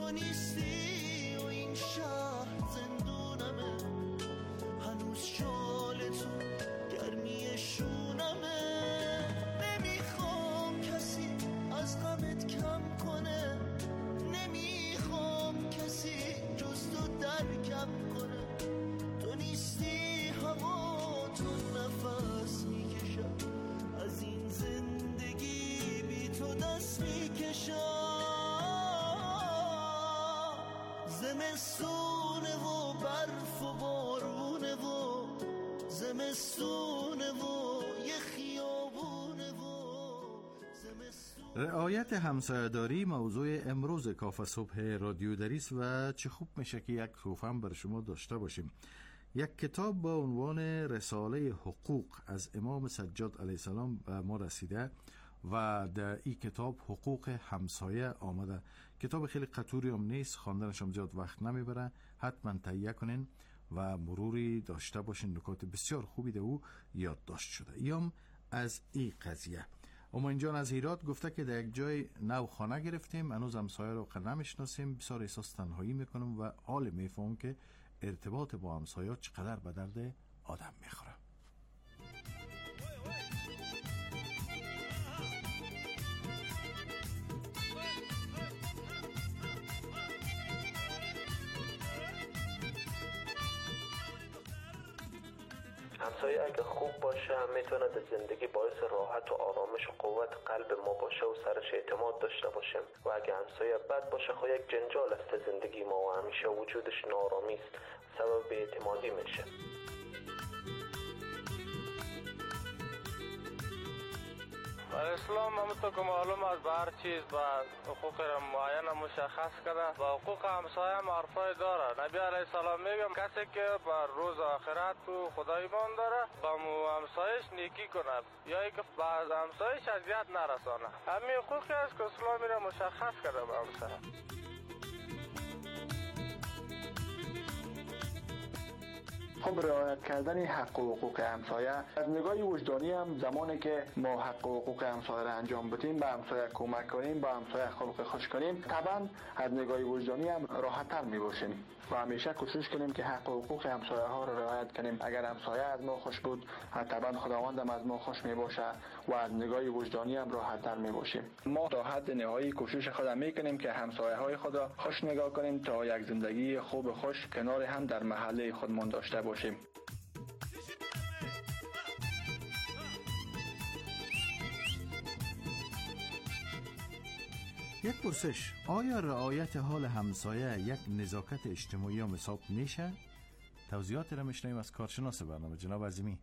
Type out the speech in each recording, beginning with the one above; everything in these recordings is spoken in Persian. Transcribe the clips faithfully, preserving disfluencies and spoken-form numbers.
تو نیستی و این شهر زندونمه، هنوز شال تو گرمی شونمه. نمیخوام کسی از غمت کم کنه، نمیخوام کسی جز تو درکم کنه. تو نیستی هوا تو نفس میکشم، از این زندگی بی تو دست میکشم. زمستونه و برف و بارونه و زمستونه و یه خیابونه و زمستونه. رعایت همسایه‌داری موضوع امروز کافه صبح رادیو دریس و چه خوب میشه که یک توفه هم بر شما داشته باشیم. یک کتاب با عنوان رساله حقوق از امام سجاد علیه السلام به ما رسیده و در این کتاب حقوق همسایه آمده. کتاب خیلی قطوری هم نیست، خواندنش هم زیاد وقت نمیبره، حتما تهیه کنین و مروری داشته باشین. نکات بسیار خوبی در او یادداشت شده. ایام از این قضیه اما جان از هیرات گفته که در یک جای نو خانه گرفتیم، هنوز همسایه رو نمیشناسیم، بسیار احساس تنهایی میکنم و حال میفهم که ارتباط با همسایه چقدر به درد آدم میخوره. همسایه اگه خوب باشه هم میتونه در زندگی باعث راحت و آرامش و قوت قلب ما باشه و سرش اعتماد داشته باشیم، و اگه همسایه بد باشه خب یک جنجال است زندگی ما و همیشه وجودش نارامی است، سبب اعتمادی میشه. در اسلام همونطور که معلوم است به هر چیز با حقوق معین مشخص کرده و حقوق همسایه هم حرفای داره. نبی علیه السلام میگم کسی که بر روز آخرت تو خدا ایمان داره با همسایش نیکی کند یا اینکه به همسایش اذیت نرسانه. همین حقوقی است که اسلام میره مشخص کرده به همسایه. خب رعایت کردن حق و حقوق همسایه از نگاه وجدانی هم زمانی که ما حق و حقوق همسایه را انجام بدیم، به همسایه کمک کنیم، با همسایه خلق خوش کنیم، طبعا از نگاه وجدانی هم راحت تر می باشیم و همیشه کوشش کنیم که حق و حقوق همسایه ها را رعایت کنیم. اگر همسایه از ما خوش بود طبعا خداوند هم از ما خوش می باشه و از نگاه وجدانی هم راحت تر می باشیم. ما تا حد نهایی کوشش خود می کنیم که همسایه های خود را خوش نگاه کنیم تا یک زندگی خوب و خوش کنار هم در محله خودمان داشته باشیم. یک پرسش: آیا رعایت حال همسایه یک نزاکت اجتماعی هم حساب میشه؟ توضیحات را میشنویم از کارشناس برنامه جناب عظیمی.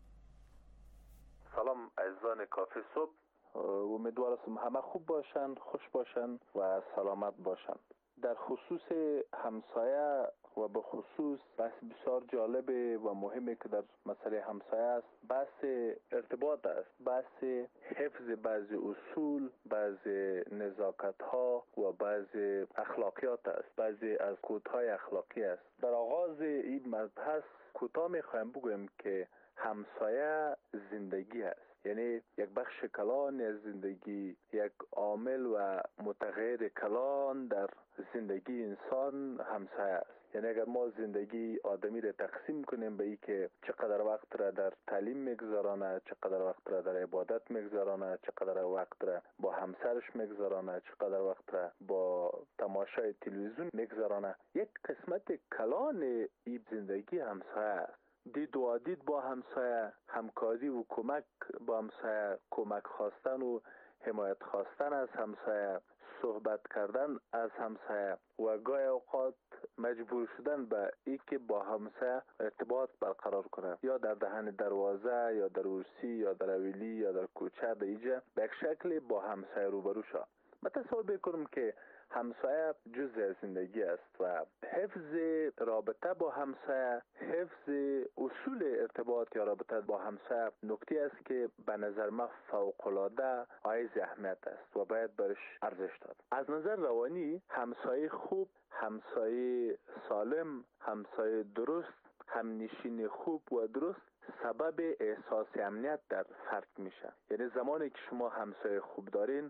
سلام عزیزان کافی صبح، امیدوارم همه خوب باشن، خوش باشن و سلامت باشن. در خصوص همسایه و به خصوص بحث بسیار جالب و مهمی که در مسئله همسایه است بحث ارتباط است، بحث حفظ بعضی اصول، بعضی نزاکت ها و بعضی اخلاقیات است، بعضی از کودهای اخلاقی است. در آغاز این مبحث کوتاه میخوایم بگویم که همسایه زندگی است، یعنی یک بخش کلان از زندگی، یک عامل و متغیر کلان در زندگی انسان همسایه است. یعنی اگر ما زندگی آدمی را تقسیم کنیم به ای که چقدر وقت را در تعلیم میگذرانه، چقدر وقت را در عبادت میگذرانه، چقدر وقت را با همسرش میگذرانه، چقدر وقت را با تماشای تلویزیون میگذرانه، یک قسمت کلان این زندگی همسایه است. دید و دید با همسایه، همکاری و کمک با همسایه، کمک خواستن و حمایت خواستن از همسایه، صحبت کردن از همسایه و گاهی اوقات مجبور شدن به ای که با همسایه ارتباط برقرار کنه، یا در دهن دروازه یا در ارسی یا در اویلی یا در کوچه، در اینجا به یک شکل با همسایه روبرو شد. من تصور بکنم که همسایه جزء از زندگی است و حفظ رابطه با همسایه، حفظ اصول ارتباط یا رابطه با همسایه نکته است که به نظر من فوق‌العاده حائز اهمیت است و باید برش ارزش داد. از نظر روانی همسایه خوب، همسایه سالم، همسایه درست، همنشین خوب و درست سبب احساس امنیت در فرد میشه. یعنی زمانی که شما همسایه خوب دارین،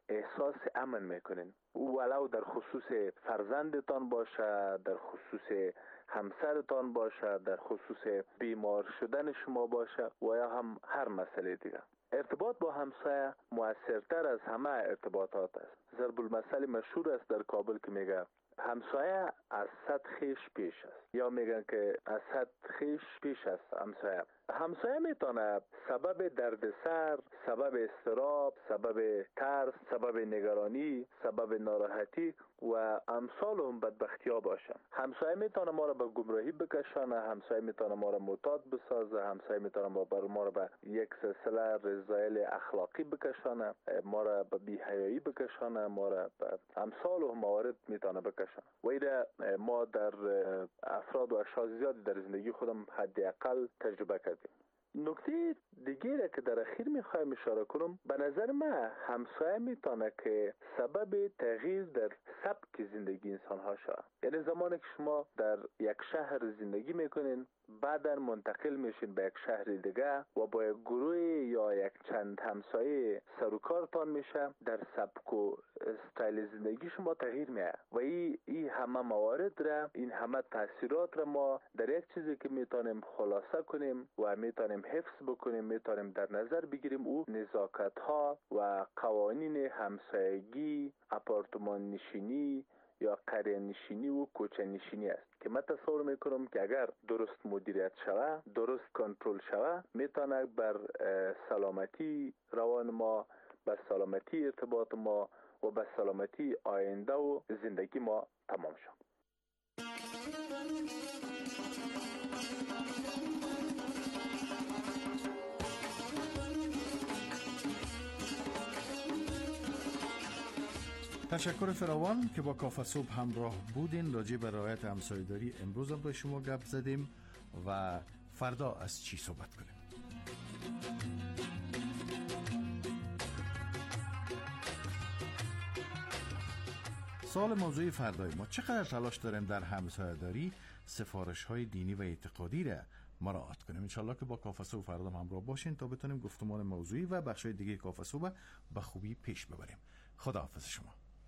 احساس امن میکنین، ولو در خصوص فرزندتان باشه، در خصوص همسرتان باشه، در خصوص بیمار شدن شما باشه و یا هم هر مسئله دیگه. ارتباط با همسایه مؤثرتر از همه ارتباطات است. ضرب المثل مشهور است در کابل که میگه همسایه از صد خیش پیش است، یا میگن که از صد خیش پیش است همسایه. همسایه میتونه سبب دردسر، سبب استراب، سبب ترس، سبب نگرانی، سبب ناراحتی و امثال هم بدبختی ها باشه. همسایه میتونه ما را به گمراهی بکشانه، همسایه میتونه ما را معتاد بسازه، همسایه میتونه ما بر ما را به یک سلسله رذایل اخلاقی بکشانه، ما را به بی‌حیایی بکشانه، ما را به امثال و موارد میتونه بکشانه. و ایده ما در افراد و اشخاص زیادی در زندگی خودم حداقل تجربه کردیم. نکته دیگه که در اخیر میخوایم اشاره کنم، به نظر من همسایه میتونه که سبب تغییر در سبک زندگی انسان ها شود. یعنی زمانی که شما در یک شهر زندگی میکنین، بعدا منتقل میشین به یک شهر دیگه و با یک گروه یا یک چند همسایه سر و کارتان میشه، در سبک و استایل زندگی شما تغییر میاد و این ای همه موارد را، این همه تاثیرات را ما در یک چیزی که میتونیم خلاصه کنیم و میتونیم حفظ بکنیم، میتونیم در نظر بگیریم، او نزاکت ها و قوانین همسایگی، آپارتمان نشینی یا قریه نشینی و کوچه نشینی است که من تصور میکنم که اگر درست مدیریت شود، درست کنترل شود، میتونه بر سلامتی روان ما، بر سلامتی ارتباط ما و بر سلامتی آینده و زندگی ما تمام شود. تشکر فراوان که با کافه صبح همراه بودین. راجع به رعایت همسایه‌داری امروز هم با شما گپ زدیم و فردا از چی صحبت کنیم. سوال موضوعی فردای ما: چقدر تلاش داریم در همسایه‌داری سفارش‌های دینی و اعتقادی را مراعات کنیم؟ انشالله که با کافه صبح فردا هم همراه باشین تا بتونیم گفتمان موضوعی و بخش‌های دیگه کافه صبح به خوبی پیش ببریم. خداحافظ شما.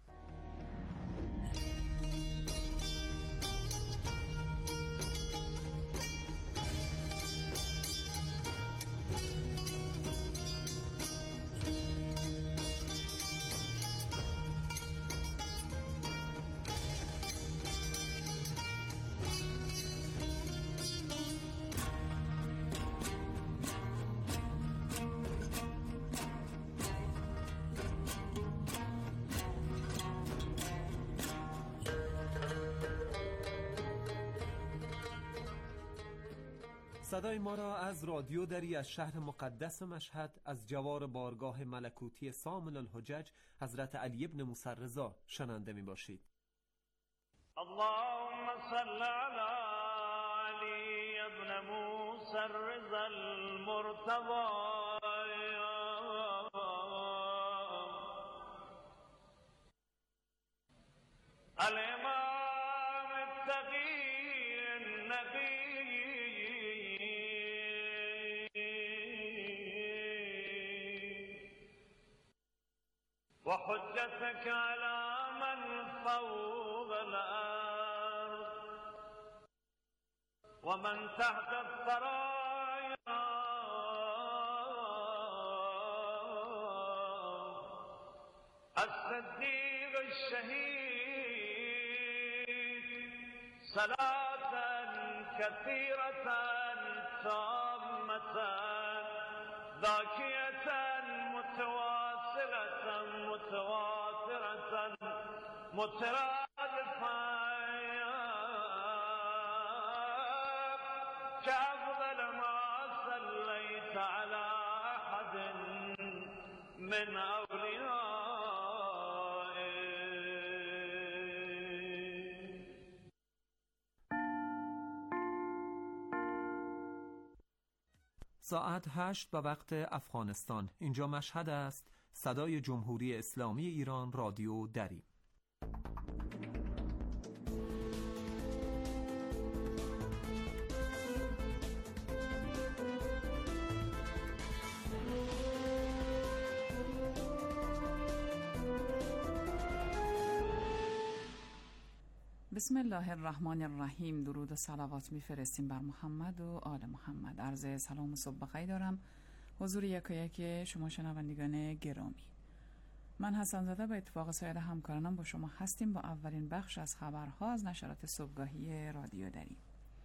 صدای ما را از رادیو دری از شهر مقدس مشهد، از جوار بارگاه ملکوتی سامن الحجج حضرت علی ابن موسی رضا شنونده می باشید. اللهم صل علی علی ابن موسی رضا المرتضی الامام التقی النبی وحجتك على من فوق الأرض ومن تحت الثرى الصديق الشهيد صلاة كثيرة تامة ذاكية متواصلة متواترة مترادفة كأفضل ما صليت على أحد من أوليائه. ساعت هشت به وقت افغانستان. اینجا مشهد است. صدای جمهوری اسلامی ایران، رادیو دری. بسم الله الرحمن الرحیم. درود و صلوات میفرستیم بر محمد و آل محمد. عرض سلام و صبح بخیر دارم حضور یکایک شما شنوندگان گرامی. من حسن زاده با اتفاق سایر همکارانم با شما هستیم با اولین بخش از خبرها از نشرات صبحگاهی رادیو دری.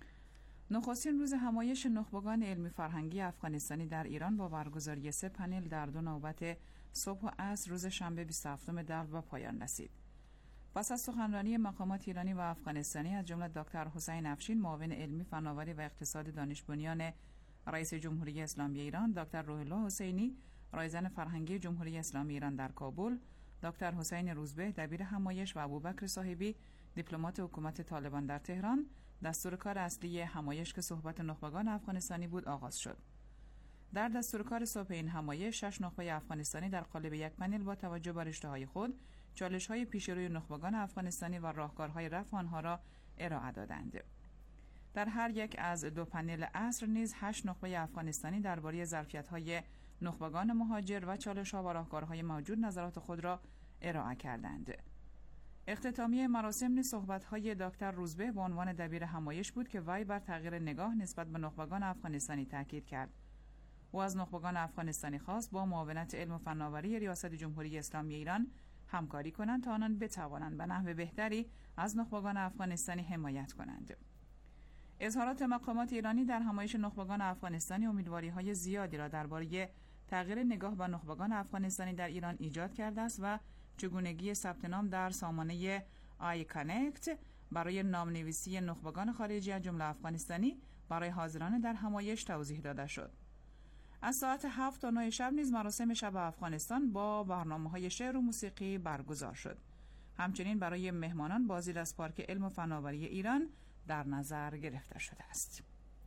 نخستین روز همایش نخبگان علمی فرهنگی افغانستانی در ایران با برگزاری سه پنل در دو نوبت صبح و عصر روز شنبه بیست و هفتم دی به پایان رسید. پس از سخنرانی مقامات ایرانی و افغانستانی از جمله دکتر حسین افشین معاون علمی فناوری و اقتصاد دانش بنیان رئیس جمهوری اسلامی ایران، دکتر روح الله حسینی رایزن فرهنگی جمهوری اسلامی ایران در کابل، دکتر حسین روزبه دبیر همایش و ابوبکر صاحبی دیپلمات حکومت طالبان در تهران دستور کار اصلی همایش که صحبت نخبگان افغانستانی بود آغاز شد. در دستور کار صبح این همایش شش نخبه افغانستانی در قالب یک پنل با توجه به رشته‌های خود چالش‌های پیش روی نخبگان افغانستانی و راهکارهای رفع آنها را ارائه دادند. در هر یک از دو پنل عصر نیز هشت نخبه افغانستانی درباره ظرفیت‌های نخبگان مهاجر و چالش‌ها و راهکارهای موجود نظرات خود را ارائه کردند. اختتامیه مراسم نیز صحبت‌های دکتر روزبه به عنوان دبیر همایش بود که وی بر تغییر نگاه نسبت به نخبگان افغانستانی تاکید کرد. او از نخبگان افغانستانی خواست با معاونت علم و فناوری ریاست جمهوری اسلامی ایران همکاری کنند تا آنان بتوانند به نحو بهتری از نخبگان افغانستانی حمایت کنند. اظهارات مقامات ایرانی در همایش نخبگان افغانستانی امیدواری‌های زیادی را درباره تغییر نگاه به نخبگان افغانستانی در ایران ایجاد کرده است و چگونگی ثبت نام در سامانه آی کانکت برای نامنویسی نخبگان خارجی از جمله افغانستانی برای حاضران در همایش توضیح داده شد. از ساعت هفت تا نه شب نیز مراسم شب افغانستان با برنامه‌های شعر و موسیقی برگزار شد. همچنین برای مهمانان بازدید از پارک علم و فناوری ایران در نظر گرفته شده است.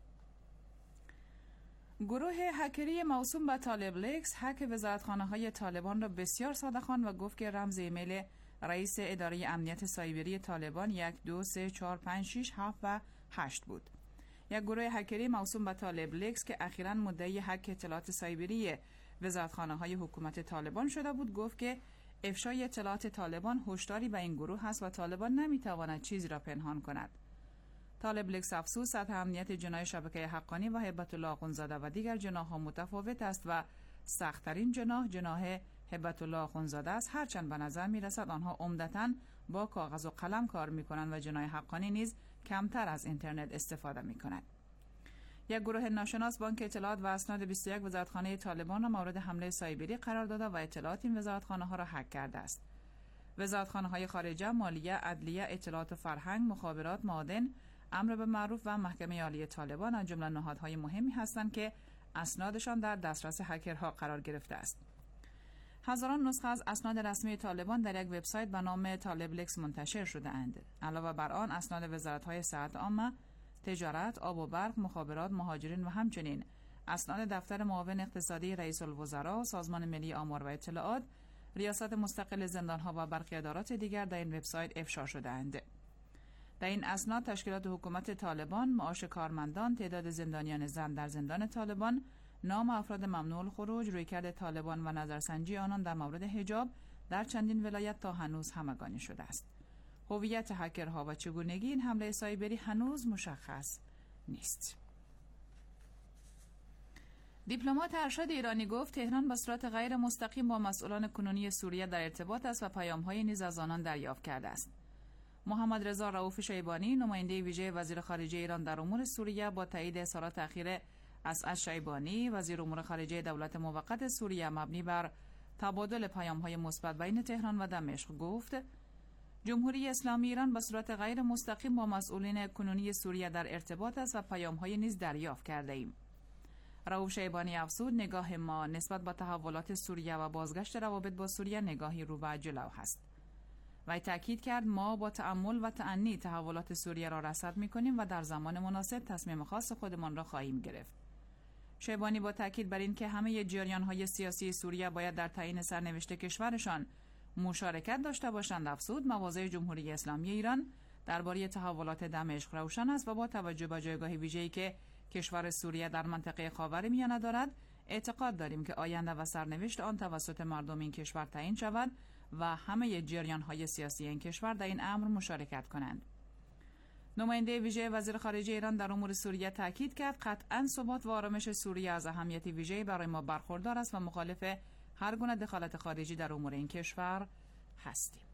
گروه هکری موسوم به طالب لکس هک وزارتخانه‌های طالبان را بسیار ساده خواند و گفت که رمز ایمیل رئیس اداره امنیت سایبری طالبان یک دو سه چهار پنج شش هفت و هشت بود. یک گروه هکری موسوم به طالب لکس که اخیراً مدعی هک اطلاعات سایبری وزارتخانه‌های حکومت طالبان شده بود گفت که افشای اطلاعات طالبان هشداری به این گروه است و طالبان نمی‌تواند چیزی را پنهان کند. طالب لکس افسوس سطح امنیت جناح شبکه حقانی و هبت الله آخوندزاده و دیگر جناح‌ها متفاوت است و سخت‌ترین جناح جناح هبت الله آخوندزاده است، هرچند به نظر می‌رسد آنها عمدتاً با کاغذ و قلم کار می‌کنند و جناح حقانی نیز کمتر از اینترنت استفاده می‌کند. یک گروه ناشناس بانک اطلاعات و اسناد بیست و یک وزارتخانه طالبان را مورد حمله سایبری قرار داده و اطلاعات این وزارتخانه‌ها را هک کرده است. وزارتخانه‌های خارجه، مالیه، عدلیه، اطلاعات و فرهنگ، مخابرات، معادن، امر به معروف و محکمه عالی طالبان از جمله نهادهای مهمی هستند که اسنادشان در دسترس هکرها قرار گرفته است. هزاران نسخه از اسناد رسمی طالبان در یک وبسایت به نام طالب لکس منتشر شده اند. علاوه بر آن اسناد وزارت‌های صحت عامه، تجارت، آب و برق، مخابرات، مهاجرین و همچنین اسناد دفتر معاون اقتصادی رئیس الوزراء، سازمان ملی آمار و اطلاعات، ریاست مستقل زندان‌ها و برخی ادارات دیگر در این وبسایت افشا شده اند. در این اسناد تشکیلات حکومت طالبان، معاش کارمندان، تعداد زندانیان زن در زندان طالبان، نام افراد ممنوع الخروج، رویکرد طالبان و نظرسنجی آنان در مورد حجاب در چندین ولایت تا هنوز همگانی شده است. هویت هکرها و چگونگی این حمله سایبری هنوز مشخص نیست. دیپلمات ارشد ایرانی گفت تهران به صورت غیر مستقیم با مسئولان کنونی سوریه در ارتباط است و پیام‌های نیز از آنان دریافت کرده است. محمد رضا رؤوف شیبانی نماینده ویژه وزیر خارجه ایران در امور سوریه با تایید اظهارات اخیر اسعد شیبانی وزیر امور خارجه دولت موقت سوریه مبنی بر تبادل پیام‌های مثبت بین تهران و دمشق گفت جمهوری اسلامی ایران به صورت غیر مستقیم با مسئولین کنونی سوریه در ارتباط است و پیام‌های نیز دریافت کرده ایم. رؤوف شیبانی افزود نگاه ما نسبت به تحولات سوریه و بازگشت روابط با سوریه نگاهی رو به جلو است. و تأکید کرد ما با تأمل و تأنی تحولات سوریه را رصد می‌کنیم و در زمان مناسب تصمیم خاص خودمان را خواهیم گرفت. شیبانی با تأکید بر این که همه جریان‌های سیاسی سوریه باید در تعیین سرنوشت کشورشان مشارکت داشته باشند افزود مواضع جمهوری اسلامی ایران درباره تحولات دمشق روشن است و با توجه به جایگاه ویژه‌ای که کشور سوریه در منطقه خاورمیانه دارد اعتقاد داریم که آینده و سرنوشت آن توسط مردم این کشور تعیین شود و همه جریان‌های سیاسی این کشور در این امر مشارکت کنند. نماینده ویژه وزیر خارجه ایران در امور سوریه تاکید کرد قطعاً ثبات و آرامش سوریه از اهمیت ویژه‌ای برای ما برخوردار است و مخالف هر گونه دخالت خارجی در امور این کشور هستیم.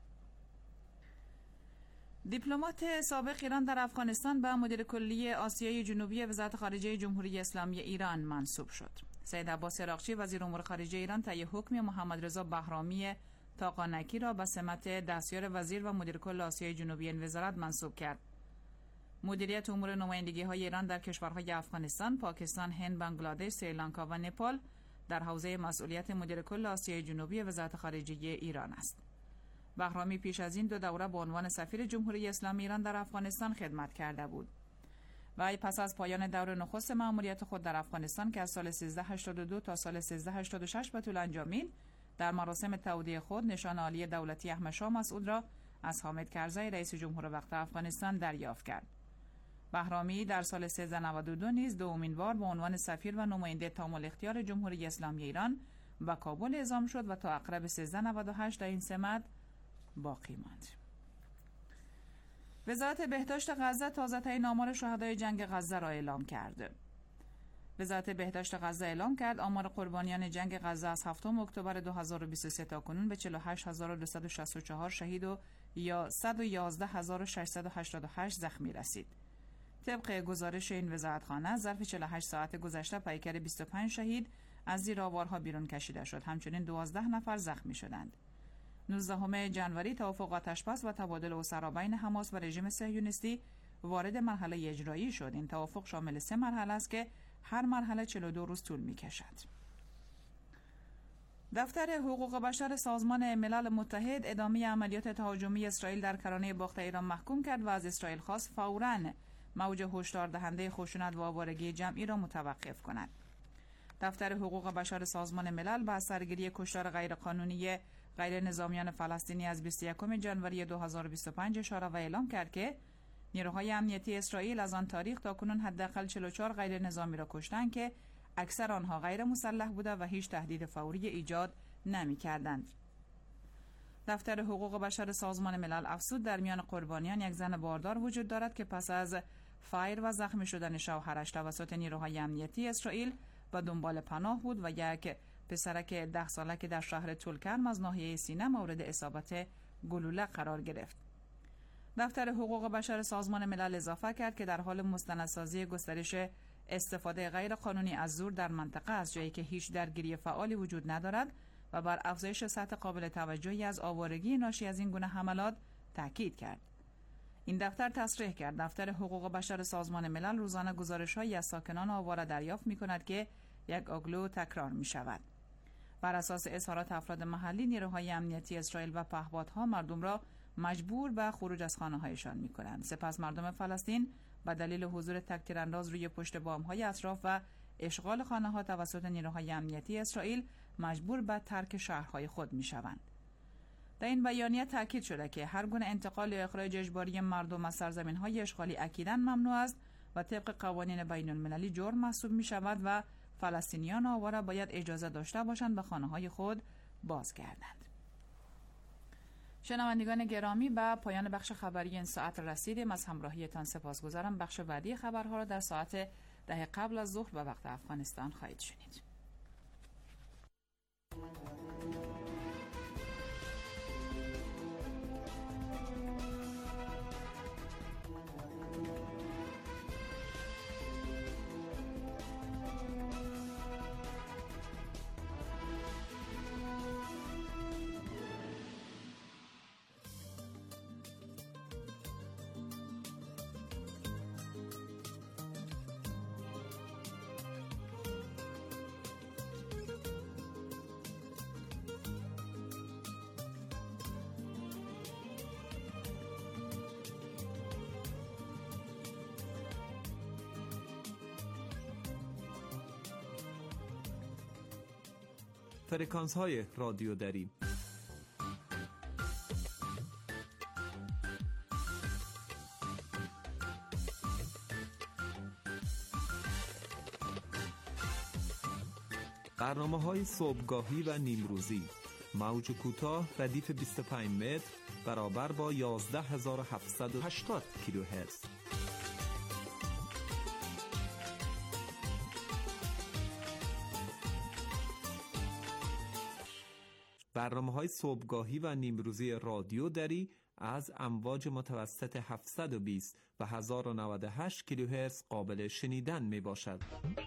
دیپلمات سابق ایران در افغانستان به مدیر کلی آسیای جنوبی وزارت خارجه جمهوری اسلامی ایران منصوب شد. سید عباس عراقچی وزیر امور خارجه ایران طی حکم محمد رضا بهرامی تاقانکی را به سمت دستیار وزیر و مدیر کل آسیای جنوبی این وزارت منصوب کرد. مدیریت امور نمایندگی‌های ایران در کشورهای افغانستان، پاکستان، هند، بنگلادش، سریلانکا و نپال در حوزه مسئولیت مدیر کل آسیای جنوبی وزارت خارجه ایران است. بهرامی پیش از این دو دوره به عنوان سفیر جمهوری اسلامی ایران در افغانستان خدمت کرده بود. و پس از پایان دور نخست مأموریت خود در افغانستان که از سال سیزده هشتاد و دو تا سال سیزده هشتاد و شش به طول انجامید، در مراسم تودیع خود نشان عالی دولتی احمد شاه مسعود را از حامد کرزی رئیس جمهور وقت افغانستان دریافت کرد. بهرامی در سال سیزده نود و دو نیز دومین بار به عنوان سفیر و نماینده تام الاختیار جمهوری اسلامی ایران به کابل اعزام شد و تا اقرب سیزده نود و هشت در این سمت باقی ماند. وزارت بهداشت غزه تازه تعیین آمار شهدای جنگ غزه را اعلام کرد. وزارت بهداشت غزه اعلام کرد آمار قربانیان جنگ غزه از هفتم اکتبر دو هزار و بیست و سه تا کنون به چهل و هشت هزار و دویست و شصت و چهار شهید و یا صد و یازده هزار و ششصد و هشتاد و هشت زخمی رسید. طبق گزارش این وزارتخانه ظرف چهل و هشت ساعت گذشته پیکر بیست و پنج شهید از زیر آوارها بیرون کشیده شد. همچنین دوازده نفر زخمی شدند. نوزدهم ژانویه توافق آتش‌بس و تبادل اسرا بین حماس و رژیم صهیونیستی وارد مرحله اجرایی شد. این توافق شامل سه مرحله است که هر مرحله چهل و دو روز طول می‌کشد. دفتر حقوق بشر سازمان ملل متحد ادامه عملیات تهاجمی اسرائیل در کرانه باخت ایران محکوم کرد و از اسرائیل خواست فوراً موج هشدار دهنده خشونت و آوارگی جمعی را متوقف کند. دفتر حقوق بشر سازمان ملل با سرگیری کشتار غیرقانونی غیر نظامیان فلسطینی از بیست و یکم ژانویه دو هزار و بیست و پنج اشاره و اعلام کرد که نیروهای امنیتی اسرائیل از آن تاریخ تا کنون حداقل چهل و چهار غیر نظامی را کشتند که اکثر آنها غیر مسلح بوده و هیچ تهدید فوری ایجاد نمی‌کردند. دفتر حقوق بشر سازمان ملل افزود در میان قربانیان یک زن باردار وجود دارد که پس از فایر و زخمی شدن شوهرش توسط نیروهای امنیتی اسرائیل به دنبال پناه بود و یک پسرک ده ساله که در شهر طولکرم از ناحیه سینه مورد اصابت گلوله قرار گرفت. دفتر حقوق بشر سازمان ملل اضافه کرد که در حال مستندسازی گسترش استفاده غیر قانونی از زور در منطقه است، جایی که هیچ درگیری فعالی وجود ندارد و بر افزایش سطح قابل توجهی از آوارگی ناشی از این گونه حملات تاکید کرد. این دفتر تصریح کرد دفتر حقوق بشر سازمان ملل روزانه گزارش‌هایی از ساکنان آواره دریافت می‌کند که یک اگلو تکرار می‌شود. بر اساس اظهارات افراد محلی، نیروهای امنیتی اسرائیل و پهپادها مردم را مجبور به خروج از خانه‌هایشان می‌کنند. سپس مردم فلسطین به دلیل حضور تک‌تیرانداز روی پشت بام‌های اطراف و اشغال خانه‌ها توسط نیروهای امنیتی اسرائیل مجبور به ترک شهرهای خود می‌شوند. در این بیانیه تاکید شده که هر گونه انتقال یا اخراج اجباری مردم از سرزمین‌های اشغالی اکیداً ممنوع است و طبق قوانین بین‌المللی جرم محسوب می‌شود و فلسطینیان آواره باید اجازه داشته باشند به خانه‌های خود بازگردند. شنوندگان گرامی، به پایان بخش خبری این ساعت رسیدیم. از همراهیتان سپاسگزارم. بخش بعدی خبرها را در ساعت ده قبل از ظهر به وقت افغانستان خواهید شنید. فرکانس های رادیو دری. برنامه های صبحگاهی و نیمروزی، موج کوتاه ردیف بیست و پنج متر برابر با یازده هزار و هفتصد و هشتاد کیلوهرتز. برنامه‌های صبحگاهی و نیمروزی رادیو دری از امواج متوسط هفتصد و بیست و هزار و نود و هشت کیلوهرتز قابل شنیدن می باشد.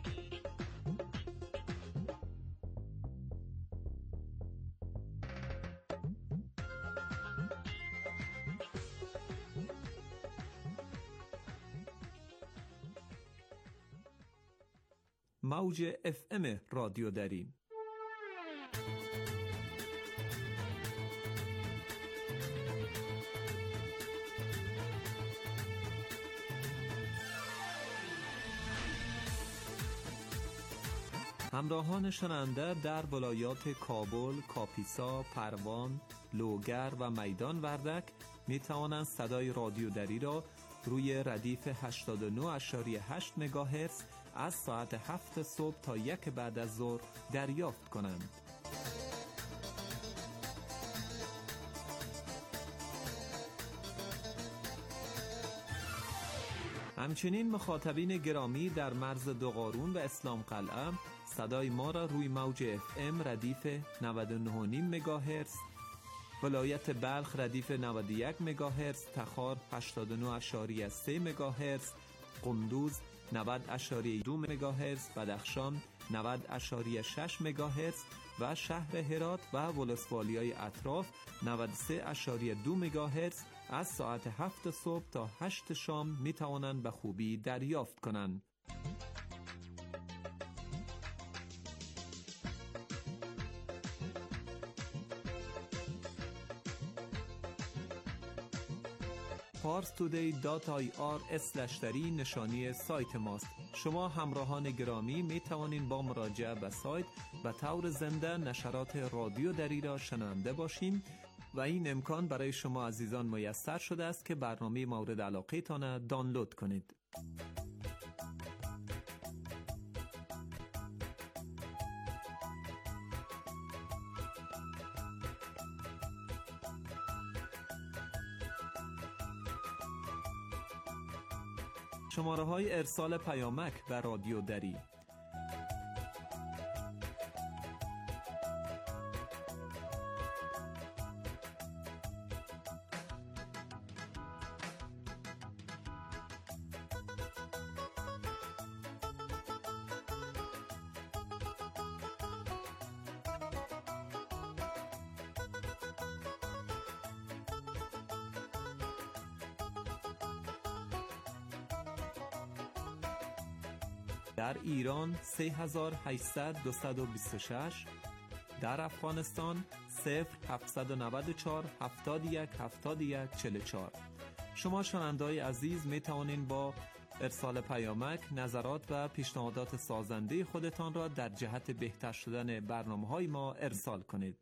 موج اف ام رادیو دری. همراهان شنونده در ولایات کابل، کاپیسا، پروان، لوگر و میدان وردک می توانند صدای رادیو دری را روی ردیف هشتاد و نه ممیز هشت مگاهرتز از ساعت هفت صبح تا یک بعد از ظهر دریافت کنند. همچنین مخاطبین گرامی در مرز دوقارون و اسلام قلعه صدای ما را روی موج اف ام ردیف نود و نه و نیم مگاهرتز، ولایت بلخ ردیف نود و یک مگاهرتز، تخار هشتاد و نه ممیز سه مگاهرتز، قندوز نود ممیز دو مگاهرتز، بدخشان نود ممیز شش مگاهرتز و شهر هرات و ولسوالیای اطراف نود و سه ممیز دو مگاهرتز از ساعت هفت صبح تا هشت شام می توانند به خوبی دریافت کنند. پارس تودی دات آی آر اسلش دری نشانی سایت ماست. شما همراهان گرامی می توانید با مراجعه به سایت و طور زنده نشرات رادیو دری را شنونده باشیم و این امکان برای شما عزیزان میسر شده است که برنامه مورد علاقه تان دانلود کنید. شماره های ارسال پیامک به رادیو دری در ایران سه هزار و هشتصد دویست و بیست و شش، در افغانستان صفر هفتصد و نود و چهار هفتاد و یک هفتاد و یک چهل و چهار. شما شنونده‌های عزیز می توانید با ارسال پیامک نظرات و پیشنهادات سازنده خودتان را در جهت بهتر شدن برنامه‌های ما ارسال کنید.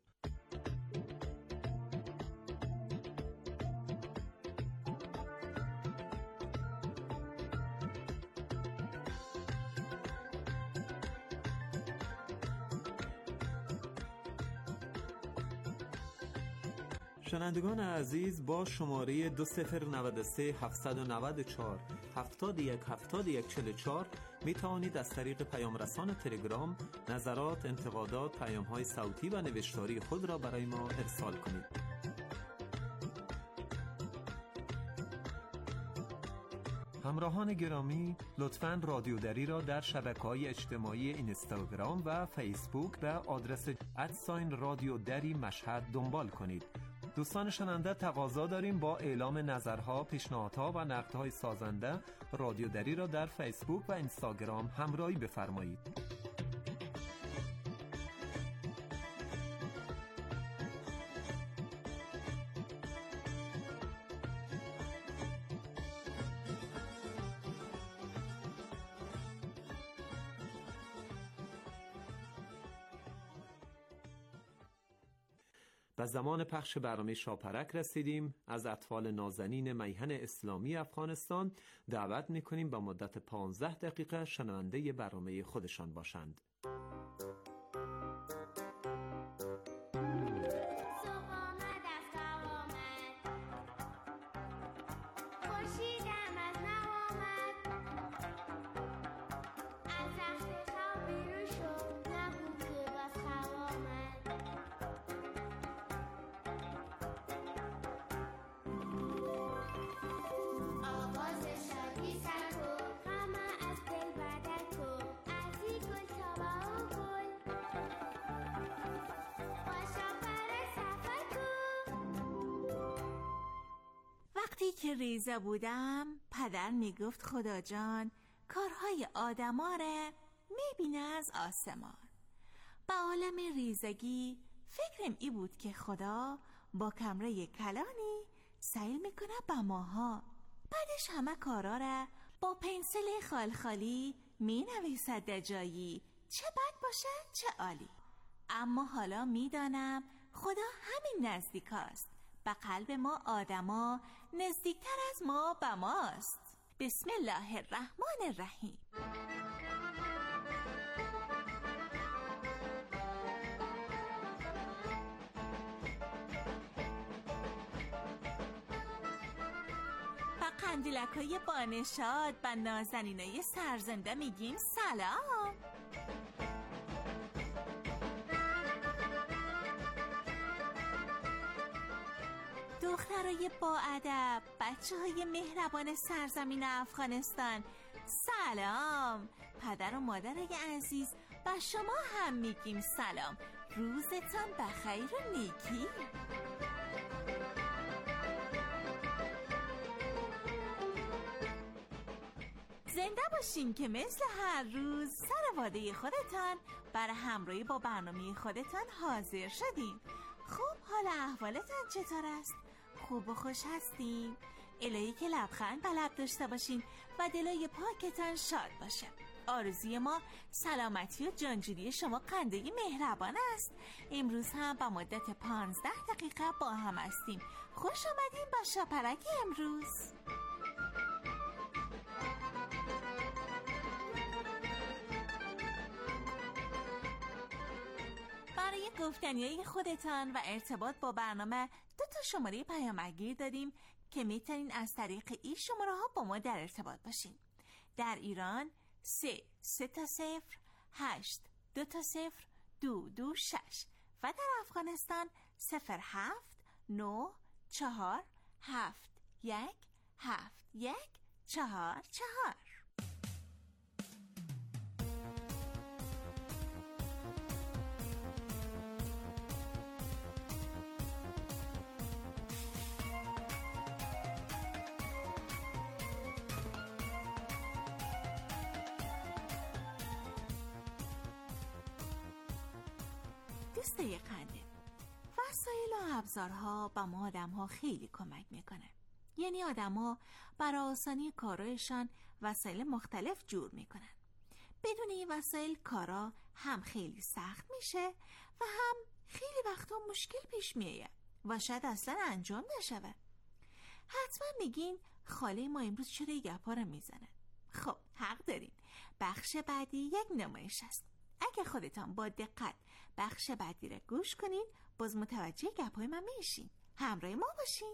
شنوندگان عزیز، با شماره دو صفر نود و سه هفتصد و نود و چهار هفتاد و یک هفتاد و یک چهل و چهار می توانید از طریق پیام رسان تلگرام نظرات، انتقادات، پیام های صوتی و نوشتاری خود را برای ما ارسال کنید. همراهان گرامی، لطفاً رادیو دری را در شبکه‌های اجتماعی اینستاگرام و فیسبوک به آدرس ادساین رادیو دری مشهد دنبال کنید. دوستان شنونده، تقاضا داریم با اعلام نظرها، پیشنهادها و نقدهای سازنده رادیو دری را در فیسبوک و اینستاگرام همراهی بفرمایید. و زمان پخش برنامه شاپرک رسیدیم. از اطفال نازنین میهن اسلامی افغانستان دعوت میکنیم با مدت پانزده دقیقه شنونده برنامه خودشان باشند. صبح آمد از خواب آمد وقتی که ریزه بودم پدر میگفت خدا جان کارهای آدما ره میبینه از آسمان. با عالم ریزگی فکرم ای بود که خدا با کمره کلانی سیل میکنه با ماها. بعدش همه کارا ره با پنسل خالخالی می نویسد در جایی، چه بد باشه چه عالی. اما حالا میدانم خدا همین نزدیک است، به قلب ما آدما نزدیکتر از ما به ماست. بسم الله الرحمن الرحیم. قندیلکای بانشاد و نازنینای سرزنده میگیم سلام. دخترای با ادب، بچه های مهربان سرزمین افغانستان سلام. پدر و مادر عزیز و شما هم میگیم سلام. روزتان بخیر و نیکی. زنده باشین که مثل هر روز سر واده خودتان برای همراهی با برنامه خودتان حاضر شدین. خب حال احوالتان چطور است؟ خوب و خوش هستین؟ الهی که لبخند به لب داشته باشین و دلای پاکتان شاد باشه. آرزوی ما سلامتی و جانجوری شما قنده مهربان است. امروز هم با مدت پانزده دقیقه با هم هستیم. خوش آمدین با شاپرک امروز. برای گفتنیای خودتان و ارتباط با برنامه دو تا شماره پیامگیر دادیم که میتونین از طریق این شماره ها با ما در ارتباط باشین. در ایران سه سه تا صفر هشت دو تا صفر دو دو شش و در افغانستان صفر هفت نه چهار هفت یک هفت یک چهار چهار. دوستای قنده، وسایل و ابزارها با ما آدم ها خیلی کمک میکنه. یعنی آدم ها برای آسانی کارایشان وسایل مختلف جور میکنن. بدون این وسایل کارا هم خیلی سخت میشه و هم خیلی وقتا مشکل پیش میاد و شاید اصلا انجام نشوه. حتما میگین خاله ما امروز چرا این گپا رو میزنه؟ خب حق دارین. بخش بعدی یک نمایش است. اگه خودتان با دقت بخش بعدی را گوش کنین باز متوجه گپای من میشین. همراه ما باشین.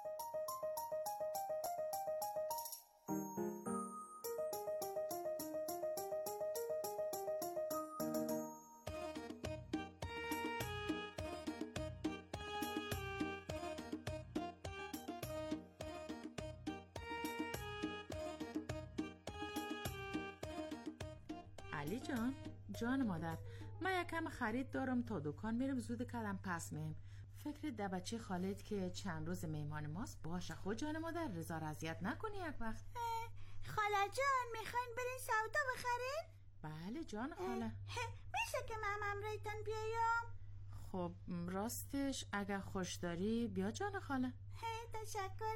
علی جان، جان مادر، من یکم خرید دارم تا دکان میرم زود کلم پس میم. فکر ده بچه خالت که چند روز میهمان ماست باشه. خود جان مادر رضا را اذیت نکنی یک وقت. خاله جان میخواین برین سودا بخرین؟ بله جان خاله. میشه که من همراهتان بیایم؟ خب راستش اگر خوش داری بیا جان خاله. تشکر.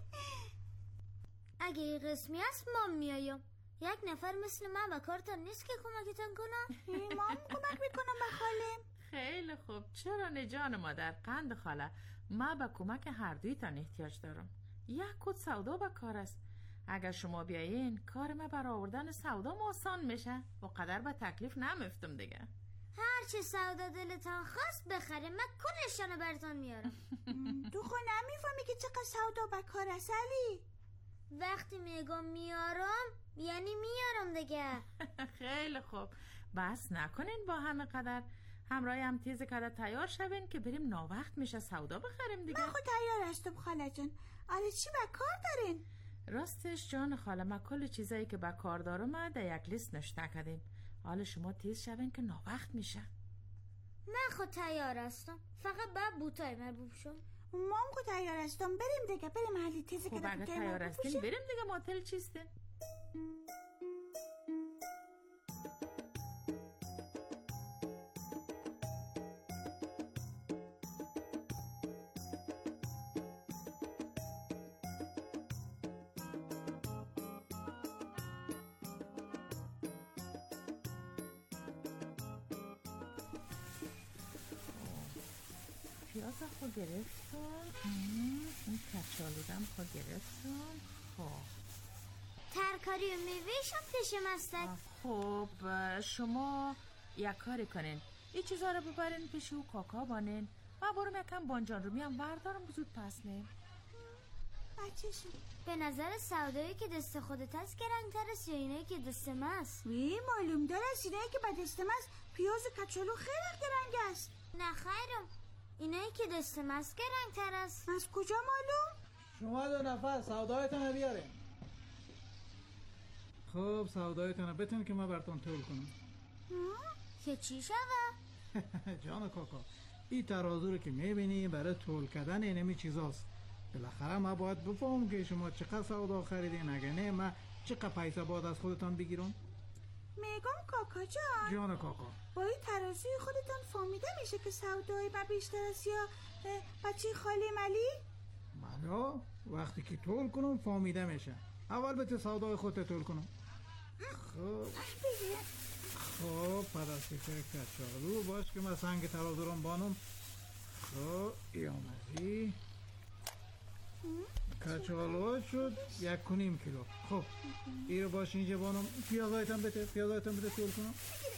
اگه این قسمی است ما میایم. یک نفر مثل من به کارتان نیست که کمکتان کنم؟ ما هم کمک میکنم به خاله. خیلی خوب، چرا نه جان مادر؟ قند خاله، من به کمک هر دویتان احتیاج دارم. یک کد سودا به کار است. اگر شما بیاین کار ما برای آوردن سودا آسان میشه و قدر به تکلیف نمیفتم دیگه. هر چه سودا دلتان خواست بخریم، من کلشانو براتون میارم. تو خود نمیفهمی که چقدر سودا به کار است علی؟ وقتی میگم میارم یعنی میارم دیگه. خیلی خوب، بس نکنین با همه قدر. همراه هم تیز کده تیار شوین که بریم ناوقت میشه سودا بخریم دیگه. من خود تیار هستم خاله جان. آره چی به کار دارین؟ راستش جان خاله، ما کل چیزایی که به کار دارم در یک لیست نشته کردیم. حالا شما تیز شوین که ناوقت میشه. من خود تیار هستم، فقط باید بوتای مربوب شم. مام خود تیار هستم، بریم دیگه، بریم حالی تیزی که خب اگه تیار هستین بریم دیگه. ماتل چیستین؟ پیاز خود گرفتم، این کچالودم خود گرفتم. خب ترکاری و میوهش هم پیش مستک. خب شما یک کاری کنین، این چیزا رو ببرین پیش او کاکا بانین. من برم یکم بانجان رو میام وردارم زود پس میم. بچه‌شون به نظر سودایی که دست خودت هست که رنگ تر است یا اینایی که دست ماست؟ وی معلوم داره اینایی که به دست ماست پیاز و کچالو خیلی رنگ است. نه خیرم، اینایی که دست ماست که رنگ تر است. از کجا معلوم؟ شما دو نفر سودایتون رو بیارین. خب سودایتون رو بتون که ما براتون تول کنم. که چی شوه؟ جان کاکا، این ترازو رو که میبینی برای تول کردن اینمی چیزاست. بالاخره ما باید بفهم که شما چقدر سودا خریدین، اگه نه ما چقدر پیسه باید از خودتان بگیرم. میگم کاکا جان، جان کاکا، با این ترازوی خودتان فهمیده میشه که سودای با بیشتر است یا بچه خالی ملی؟ مالا وقتی که تول کنم فهمیده میشه. اول به تو سودای خودت تول کنم. خب خب پرستی که کچالو باش که من سنگ ترازو رو بانم. خب ای آمدی کچالو شد یک کنیم کیلو. خب ای رو باش اینجا بانم. پیازایتم بده، پیازایتم بده تول کنم.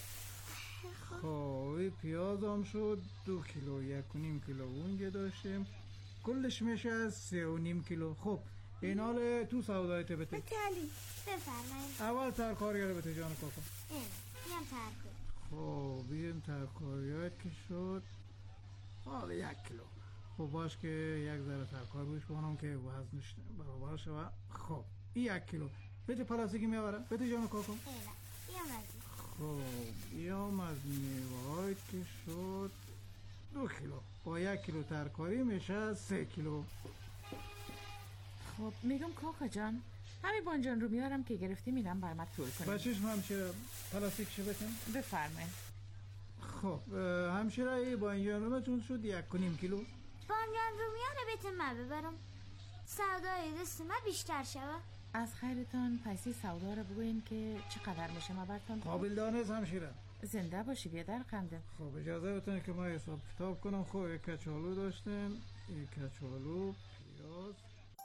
خب پیاز هم شد دو کیلو، یک کنیم کیلو اونجا داشتیم، کلش میشه از سه و نیم کیلو. خب این حال تو سودایت بده. بده علی بفرمایید. اول ترکاری رو بده جان کاکا. این میام ترکاری. خب این ترکاریات که شد حالا یک کیلو. خب باش که یک ذره ترکار روش بانم که وزنش برابر شوه. خب این یک کیلو بده پلاستیکی میبره. بده جان کاکا. بیام از خب بیام از میوه‌هایی که شد دو کیلو. با یک کیلو ترکاری میشه سه کیلو. خب میگم کاکا جان همین بانجان رو میارم که گرفتی میرم برمت تول کنم. بچهش همشیره پلاستیکشو بتن بفرمه. خب همشیره بانجان رو بتون شد یک کنیم کیلو. بانجان رو میاره بتن من ببرم سودای دست من بیشتر شوه. از خیرتان پیسی سودا رو بگوین که چقدر میشه ما برتان. قابل دانست همشیره. زنده باشی بیادر قنده. خب اجازه بتن که ما حساب کتاب کنم. خب یک کچالو داشتیم، یک کچالو، پیاز.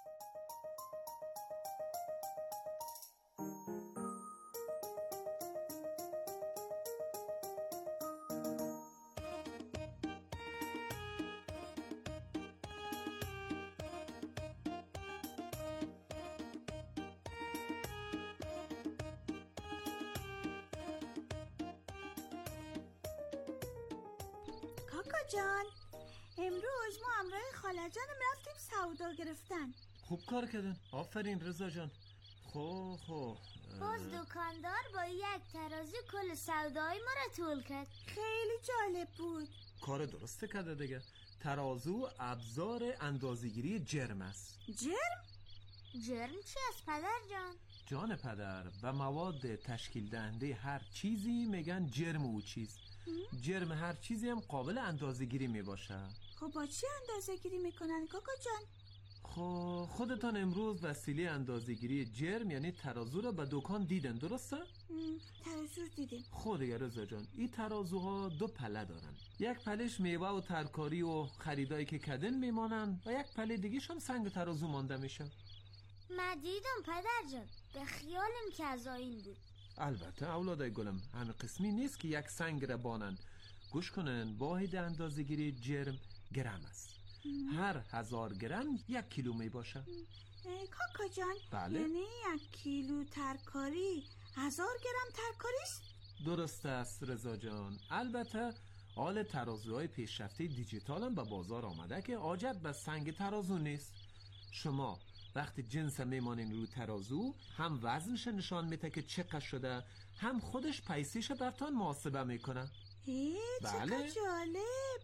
کاکا جان امروز ما همراه خاله جانم رفتیم سودا گرفتن. خوب کار کردن، آفرین رضا جان. خب خب باز دکاندار با یک ترازو کل سودای ما را تول کرد. خیلی جالب بود. کار درسته کرده دیگه. ترازو ابزار اندازه‌گیری جرم است. جرم؟ جرم چی است پدر جان؟ جان پدر و مواد تشکیل دهنده هر چیزی میگن جرم او چیز. جرم هر چیزی هم قابل اندازه‌گیری میباشه. خب با چی اندازه‌گیری میکنن کاکا جان؟ خب خودتان امروز وسیله اندازه‌گیری جرم یعنی ترازو رو به دکان دیدن درسته؟ ترازو دیدیم. خب دیگه رضا جان این ترازوها دو پله دارن. یک پلهش میوه و ترکاری و خریدایی که کردن میمانن و یک پله دیگه‌ش هم سنگ ترازو مانده میشه. من دیدم پدر جان، به خیالم که از آیین بود. البته اولادای گلم همه قسمی نیست که یک سنگ را بانن. گوش کنن واحد اندازه‌گیری جرم گرم است. هر هزار گرم یک کیلو می باشه. کاکا جان بله؟ یعنی یک کیلو ترکاری هزار گرم ترکاری است؟ درست است رضا جان. البته حال ترازوهای پیشرفته دیجیتال هم به بازار آمده که حاجت به سنگ ترازو نیست. شما وقتی جنس میمانین رو ترازو هم وزنش نشان میده که چقدر شده، هم خودش پیسیش برتان محاسبه میکنه. ای بله؟ چقدر جالب.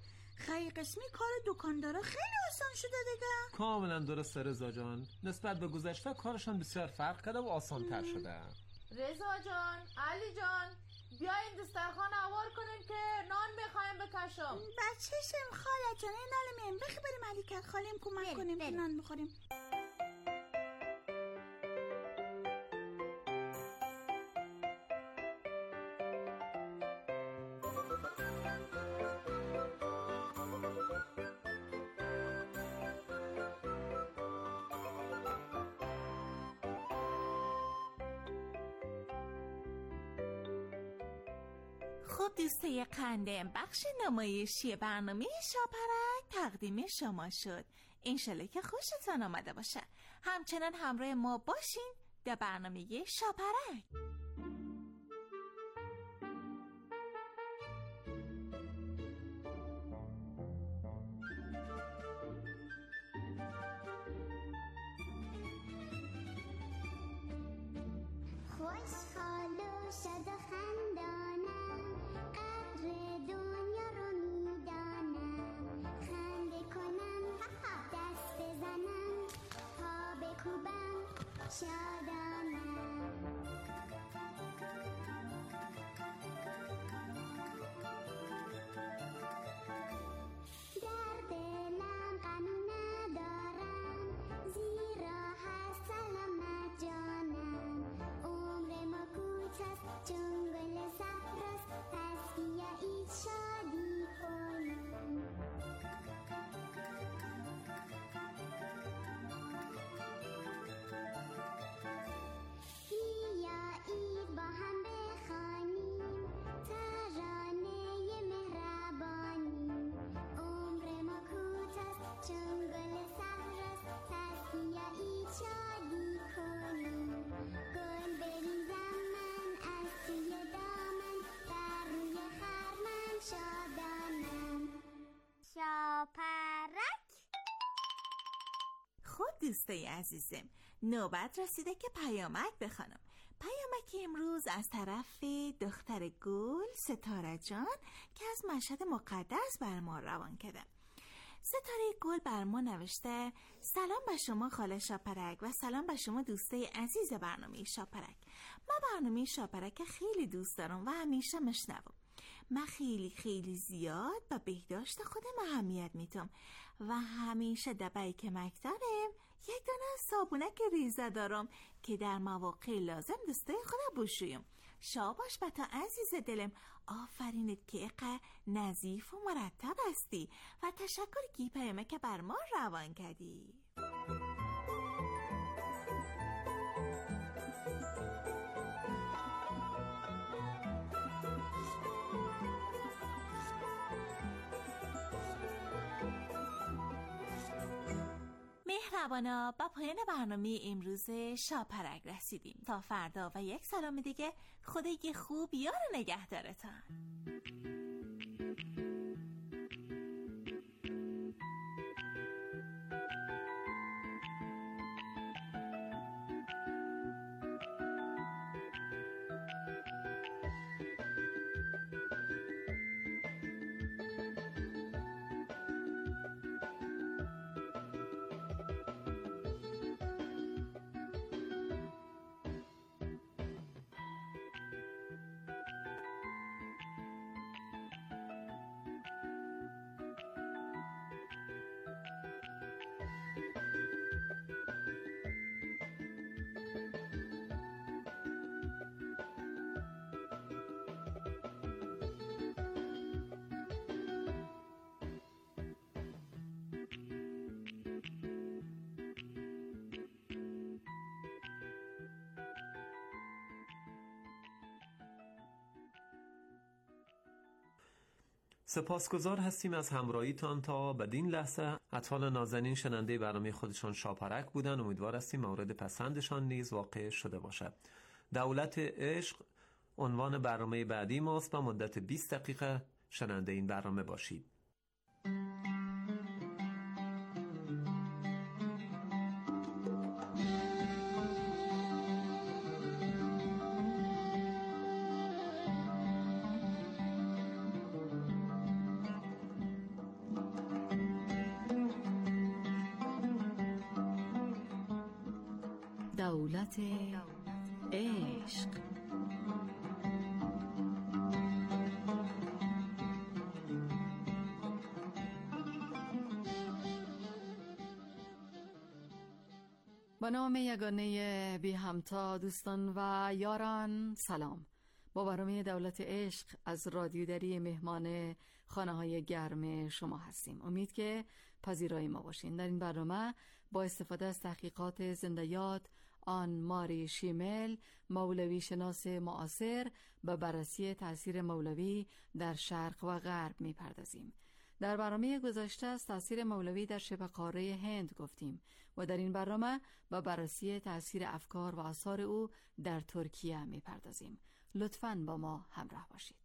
خیلی قسمی کار دکاندارا خیلی آسان شده دیگه. کاملا درست رضا جان. نسبت به گذشته کارشان بسیار فرق کرده و آسان تر شده. رضا جان، علی جان، بیاین دسترخوان هوار کنیم که نان بخوایم بکشم. بچه‌شم خاله جان، این نال میم بخی بریم علی کر خالیم کمک کنیم که نان بخوریم. خب دوستای قندم، بخش نمایشی برنامه شاپرک تقدیم شما شد. انشالله که خوشتان آمده باشه. همچنان همراه ما باشین در برنامه شاپرک. خوشحال و شاد و خندانم، قدر دنیا رو میدانم. خنده کنم، دست بزنم، پا بکوبم، شادانم. در دلم غمی ندارم، زیرا هست سلامت جانم. عمر ما کوتاست چون گل صحراست، پس بیایید شادی کنیم. بیایید با هم بخوانیم ترانه مهربانی. عمر ما کوتاست چون گل صحراست، پس بیایید شادی کنیم. گل بریزم من از توی دامن، بر روی خرمن شادانم. شاپرک. خب دوستای عزیزم، نوبت رسیده که پیامک بخوانم. پیامک امروز از طرف دختر گل ستاره جان که از مشهد مقدس بر ما روان کرده. ستاره گل بر ما نوشته: سلام به شما خاله شاپرک و سلام به شما دوستای عزیز برنامه شاپرک. من برنامه شاپرک خیلی دوست دارم و همیشه مشنوم. من خیلی خیلی زیاد به بهداشت خودم اهمیت میدم و همیشه دبایی که مکترم یک دانه صابونک ریزه دارم که در مواقع لازم دستای خودم بشویم. شاباش به تا عزیز دلم، آفرینت که اقا نظیف و مرتب هستی و تشکر کی پیامه که بر ما روان کردی. مهربانا، با پایان برنامه امروز شاپرک رسیدیم. تا فردا و یک سلام دیگه، خدای خوب یار نگهدارتان. سپاسگزار هستیم از همراهیتان تا بدین لحظه. اطفال نازنین شننده برنامه خودشان شاپرک بودن. امیدوار هستیم مورد پسندشان نیز واقع شده باشد. دولت عشق عنوان برنامه بعدی ماست و مدت بیست دقیقه شننده این برنامه باشید. دولت عشق. با نام یگانه بی همتا دوستان و یاران سلام. با برنامه دولت عشق از رادیو دری مهمان خانه های گرم شما هستیم. امید که پذیرای ما باشین. در این برنامه با استفاده از تحقیقات زنده‌یاد آن ماری شیمل، مولوی شناس معاصر، به بررسی تأثیر مولوی در شرق و غرب می‌پردازیم. در برنامه گذشته از تأثیر مولوی در شبه قاره هند گفتیم و در این برنامه با بررسی تأثیر افکار و آثار او در ترکیه می‌پردازیم. لطفاً با ما همراه باشید.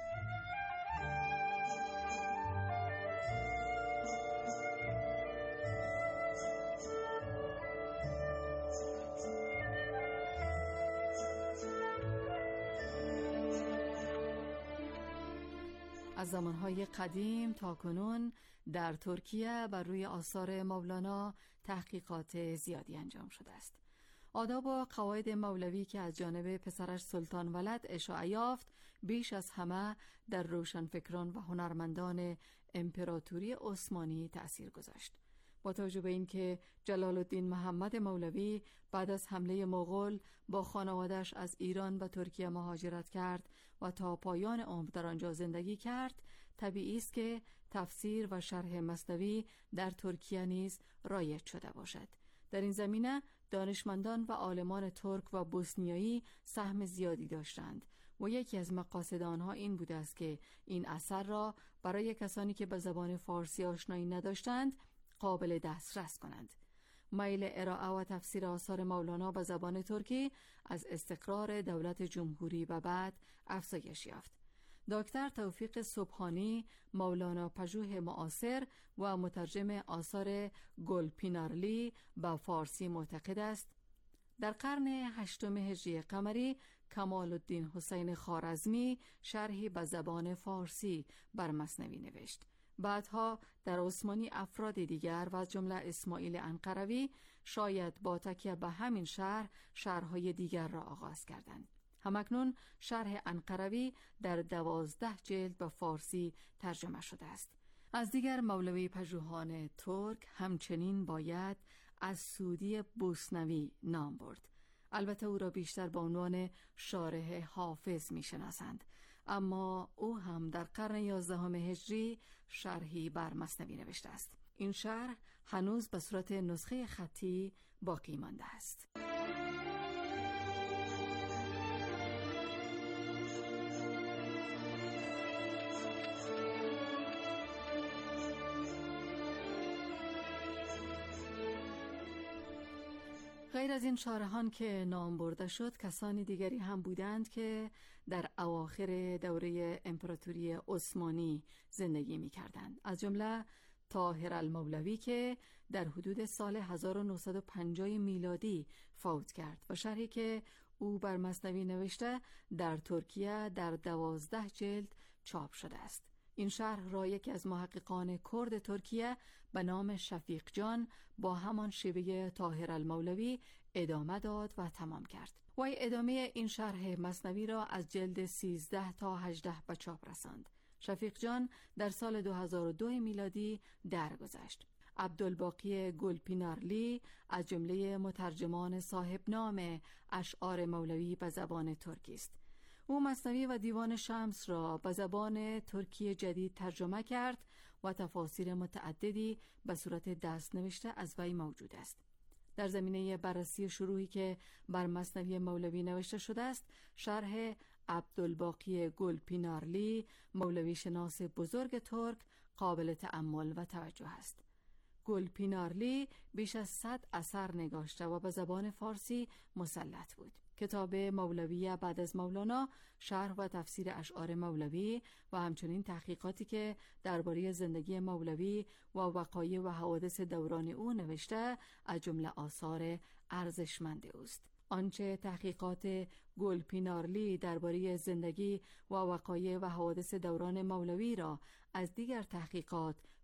از زمانهای قدیم تا کنون در ترکیه بر روی آثار مولانا تحقیقات زیادی انجام شده است. آداب و قواعد مولوی که از جانب پسرش سلطان ولد اشاعه یافت بیش از همه در روشنفکران و هنرمندان امپراتوری عثمانی تأثیر گذاشت. با توجه به اینکه جلال الدین محمد مولوی بعد از حمله مغول با خانواده‌اش از ایران به ترکیه مهاجرت کرد و تا پایان عمر در آنجا زندگی کرد، طبیعی است که تفسیر و شرح مثنوی در ترکیه نیز رایج شده باشد. در این زمینه دانشمندان و عالمان ترک و بوسنیایی سهم زیادی داشتند و یکی از مقاصد آنها این بوده است که این اثر را برای کسانی که به زبان فارسی آشنایی نداشتند قابل دسترس کنند. میل ارائه و تفسیر آثار مولانا به زبان ترکی از استقرار دولت جمهوری و بعد افزایش یافت. دکتر توفیق سبحانی، مولانا پژوه معاصر و مترجم آثار گلپینارلی به فارسی معتقد است در قرن هشتم هجری قمری کمال الدین حسین خوارزمی شرحی به زبان فارسی بر مثنوی نوشت. بعدها در عثمانی افراد دیگر و از جمله اسماعیل انقروی شاید با تکیه به همین شرح شرح‌های دیگر را آغاز کردند. همکنون شرح انقروی در دوازده جلد به فارسی ترجمه شده است. از دیگر مولوی پژوهان ترک همچنین باید از سودی بوسنوی نام برد. البته او را بیشتر به عنوان شارح حافظ می‌شناسند، اما او هم در قرن یازدهم هجری شرحی بر مثنوی نوشته است. این شرح هنوز به صورت نسخه خطی باقی مانده است. غیر از این شارحان که نام برده شد، کسانی دیگری هم بودند که در اواخر دوره امپراتوری عثمانی زندگی می کردند. از جمله طاهر المولوی که در حدود سال هزار و نهصد و پنجاه میلادی فوت کرد و شرحی که او بر مثنوی نوشته در ترکیه در دوازده جلد چاپ شده است. این شرح را یکی از محققان کرد ترکیه به نام شفیق جان با همان شیوه طاهر المولوی ادامه داد و تمام کرد. و ادامه این شرح مثنوی را از جلد سیزده تا هجده به چاپ رساند. شفیق جان در سال دو هزار و دو میلادی درگذشت. عبدالباقی گلپینارلی از جمله مترجمان صاحب نام اشعار مولوی به زبان ترکی است. او مثنوی و دیوان شمس را به زبان ترکی جدید ترجمه کرد و تفاسیر متعددی به صورت دست نوشته از وی موجود است. در زمینه بررسی شروحی که بر مثنوی مولوی نوشته شده است، شرح عبدالباقی گلپینارلی، مولوی شناس بزرگ ترک، قابل تأمل و توجه است. گلپینارلی بیش از صد اثر نگاشته و به زبان فارسی مسلط بود. کتاب مولوی بعد از مولانا، شرح و تفسیر اشعار مولوی و همچنین تحقیقاتی که درباره زندگی مولوی و وقایع و حوادث دوران او نوشته از جمله آثار ارزشمند اوست. آنچه تحقیقات گلپینارلی درباره زندگی و وقایع و حوادث دوران مولوی را از دیگر تحقیقات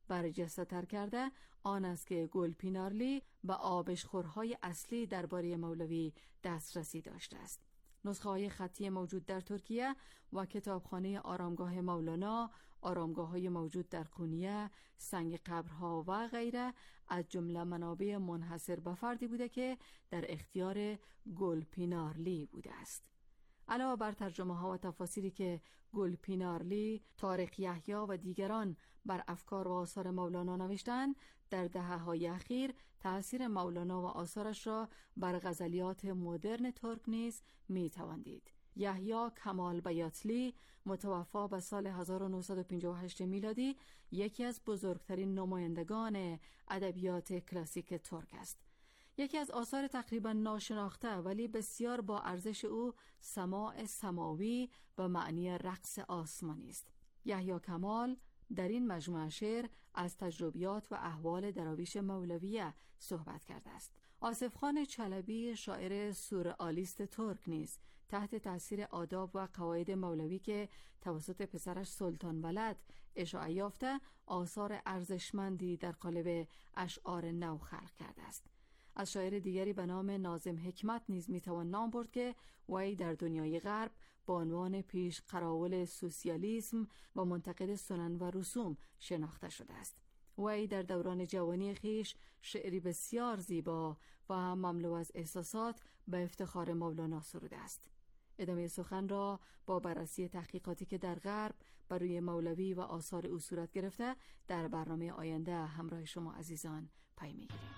برجسته تر کرده آن است که گلپینارلی به آبشخورهای اصلی درباره مولوی دسترسی داشته است. نسخه های خطی موجود در ترکیه و کتابخانه آرامگاه مولانا، آرامگاه های موجود در قونیه، سنگ قبرها و غیره از جمله منابع منحصر به فردی بوده که در اختیار گلپینارلی بوده است. علاوه بر ترجمه ها و تفاسیری که گلپینارلی، طارق یحیی و دیگران بر افکار و آثار مولانا نوشتند، در دهه‌های اخیر تأثیر مولانا و آثارش را بر غزلیات مدرن ترک نیز می‌توان دید. یحیی کمال بیاتلی متوفا به سال هزار و نهصد و پنجاه و هشت میلادی یکی از بزرگترین نمایندگان ادبیات کلاسیک ترک است. یکی از آثار تقریبا ناشناخته ولی بسیار با ارزش او سماع سماوی و معنی رقص آسمانی است. یحیی کمال در این مجموعه شعر از تجربیات و احوال دراویش مولویه صحبت کرده است. آصف خان چلبی شاعر سورئالیست ترک نیز تحت تاثیر آداب و قواعد مولوی که توسط پسرش سلطان ولد اشاعه یافته آثار ارزشمندی در قالب اشعار نو خلق کرده است. از شاعر دیگری به نام ناظم حکمت نیز میتوان نام برد که وی در دنیای غرب با عنوان پیش قراول سوسیالیسم و منتقد سنن و رسوم شناخته شده است. وی در دوران جوانی خیش شعری بسیار زیبا و مملو از احساسات به افتخار مولانا سروده است. ادامه سخن را با بررسی تحقیقاتی که در غرب بر روی مولوی و آثار او صورت گرفته در برنامه آینده همراه شما عزیزان پی می‌گیریم.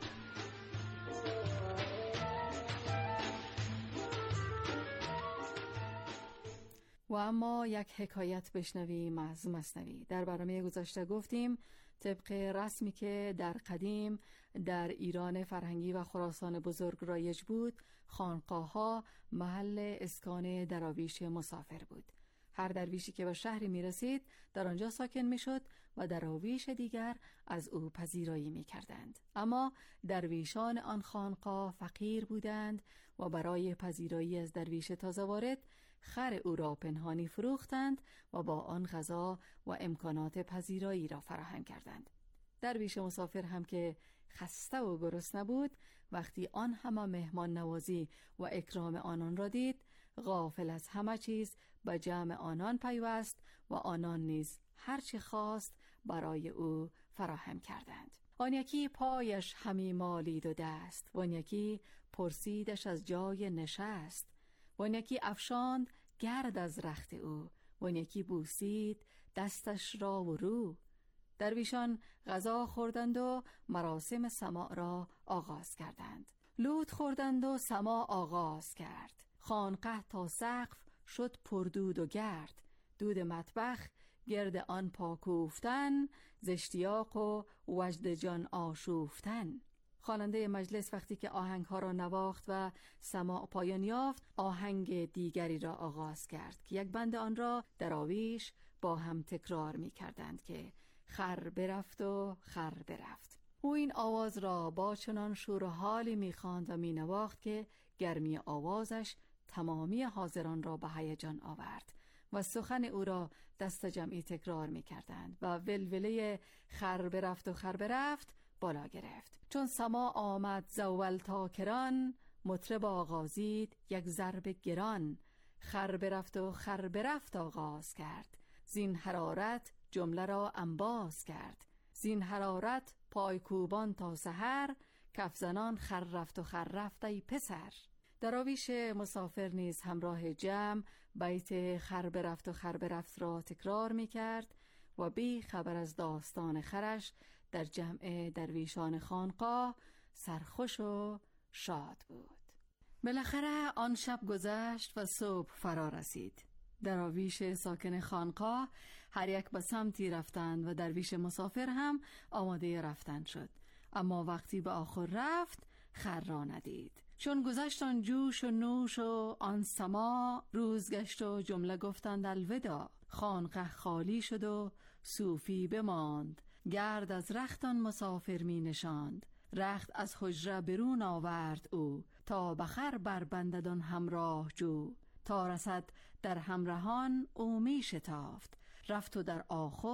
و اما یک حکایت بشنویم از مثنوی. در برنامه گذشته گفتیم طبق رسمی که در قدیم در ایران فرهنگی و خراسان بزرگ رایج بود، خانقاه‌ها محل اسکان دراویش مسافر بود. هر درویشی که به شهری می رسید در آنجا ساکن می شد و دراویش دیگر از او پذیرایی می کردند. اما درویشان آن خانقاه فقیر بودند و برای پذیرایی از درویش تازه وارد خر او را پنهانی فروختند و با آن غذا و امکانات پذیرایی را فراهم کردند. درویش مسافر هم که خسته و گرسنه بود، وقتی آن همه مهمان نوازی و اکرام آنان را دید، غافل از همه چیز به جمع آنان پیوست و آنان نیز هر چی خواست برای او فراهم کردند. آن یکی پایش همی مالید و دست، و آن یکی پرسیدش از جای نشست، و آن یکی افشاند گرد از رخت او، و آن یکی بوسید دستش را و رو. درویشان غذا خوردند و مراسم سماع را آغاز کردند. لوت خوردند و سماع آغاز کرد. خانقه تا سقف شد پردود و گرد. دود مطبخ گرد آن پاکوفتن، ز اشتیاق و وجد جان آشوفتن. خواننده مجلس وقتی که آهنگ‌ها را نواخت و سماع پایان یافت، آهنگ دیگری را آغاز کرد که یک بند آن را دراویش با هم تکرار می کردند که خر برفت و خر برفت. او این آواز را با چنان شور و حالی می خواند و می نواخت که گرمی آوازش تمامی حاضران را به هیجان آورد و سخن او را دست جمعی تکرار می کردند و ولوله خر برفت و خر برفت بالا گرفت. چون سماع آمد زول تا کران، مطرب آغازید یک ضرب گران. خر برفت و خر برفت آغاز کرد، زین حرارت جمله را انباز کرد. زین حرارت پایکوبان تا سحر، کف زنان خر رفت و خر رفت ای پسر. دراویش مسافر نیز همراه جمع بیت خر برفت و خر برفت را تکرار می کرد و بی خبر از داستان خرش در جمع درویشان خانقاه سرخوش و شاد بود. بالاخره آن شب گذشت و صبح فرا رسید. دراویش ساکن خانقاه هر یک به سمتی رفتند و درویش مسافر هم آماده رفتن شد. اما وقتی به آخر رفت خر را ندید. چون گذشت آن جوش و نوش و آن سماع، روز گشت و جمله گفتند الوداع. خانقه خالی شد و صوفی بماند، گرد از رخت آن مسافر می نشاند. رخت از حجره برون آورد او، تا بخر بربندد آن همراه جو. تا رسد در همراهان او می شتافت، رفت و در آخر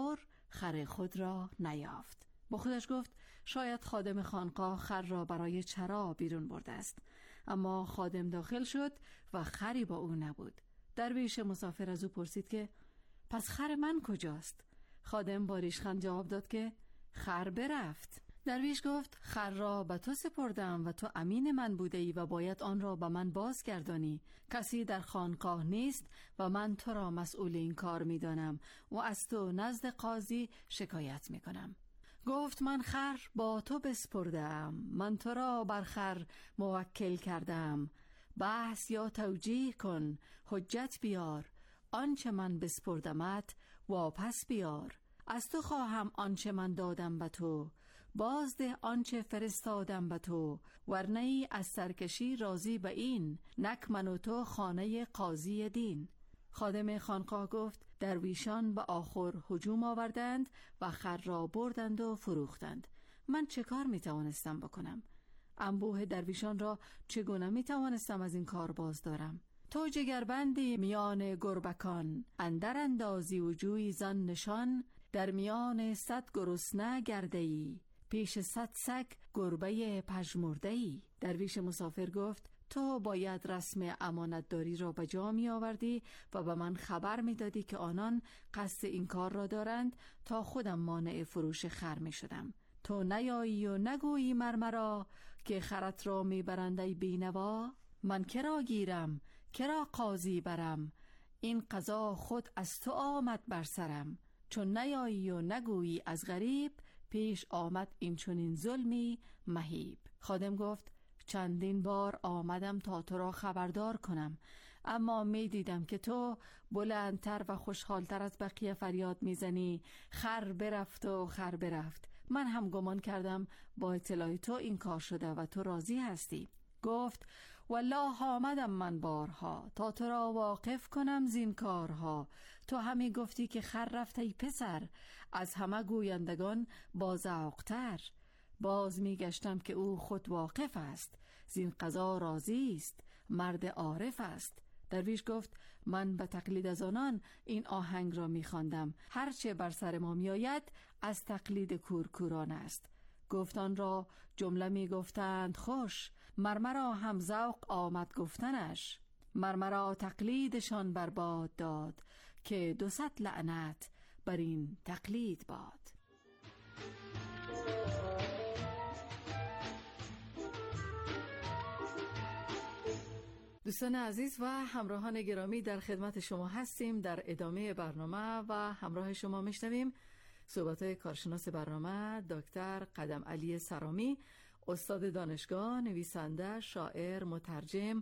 خر خود را نیافت. با خودش گفت شاید خادم خانقاه خر را برای چرا بیرون برده است. اما خادم داخل شد و خری با او نبود. درویش مسافر از او پرسید که پس خر من کجاست؟ خادم با ریشخند جواب داد که خر برفت. درویش گفت خر را به تو سپردم و تو امین من بوده ای و باید آن را به من بازگردانی. کسی در خانقاه نیست و من تو را مسئول این کار می دانم و از تو نزد قاضی شکایت می کنم. گفت من خر با تو بسپردم، من تو را بر خر موکل کردم. بحث یا توجیه کن، حجت بیار، آنچه من بسپردمت واپس بیار. از تو خواهم آنچه من دادم به تو، بازده آنچه فرستادم به تو. ورنه ای از سرکشی راضی به این، نک من و تو خانه قاضی دین. خادم خانقاه گفت درویشان به آخر هجوم آوردند و خر را بردند و فروختند. من چه کار می توانستم بکنم؟ انبوه درویشان را چگونه می توانستم از این کار باز دارم؟ تو جگربندی میان گربکان، اندر اندازی و جوی زن نشان. در میان صد گرسنه گرده‌ای، پیش صد سگ گربه پژمرده‌ای. درویش مسافر گفت تو باید رسم امانتداری را به جا می آوردی و به من خبر می دادی که آنان قصد این کار را دارند تا خودم مانع فروش خر می شدم. تو نیایی و نگویی مرمرا که خرت را می برند ای بینوا. من کرا گیرم، کرا قاضی برم، این قضا خود از تو آمد بر سرم. چون نیایی و نگویی از غریب، پیش آمد این چنین ظلمی مهیب. خادم گفت چندین بار آمدم تا تو را خبردار کنم، اما می دیدم که تو بلندتر و خوشحالتر از بقیه فریاد میزنی خر برفت و خر برفت. من هم گمان کردم با اطلاع تو این کار شده و تو راضی هستی. گفت والله آمدم من بارها تا تو را واقف کنم زین کارها. تو همی گفتی که خر رفت ای پسر، از همه گویندگان بازعاقتر. باز می گشتم که او خود واقف است، زین قضا راضی است، مرد عارف است. درویش گفت من به تقلید از آنان این آهنگ را می خواندم، هرچه بر سر ما می آید از تقلید کورکوران است. گفتان را جمله می گفتند خوش، مرمرا هم ذوق آمد گفتنش. مرمرا تقلیدشان برباد داد، که دو صد لعنت بر این تقلید باد. دوستان عزیز و همراهان گرامی، در خدمت شما هستیم. در ادامه برنامه و همراه شما میشنویم صحبت کارشناس برنامه دکتر قدم علی سرامی، استاد دانشگاه، نویسنده، شاعر، مترجم.